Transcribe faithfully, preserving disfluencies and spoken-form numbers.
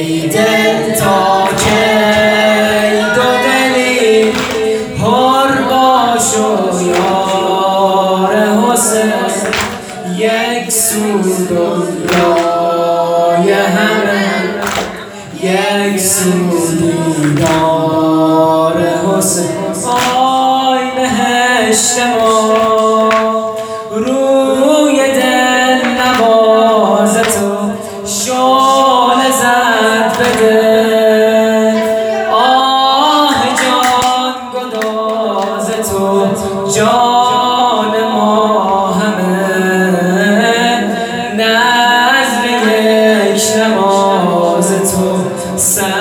دل تا کی دو دلی پر باش و یار حسین یک سو دنیای همه یک سو دیدار حسین آی بهشت ما روی دل نواز تو شعله زد به دل آه جان گداز تو جان ما همه نذر یک نماز تو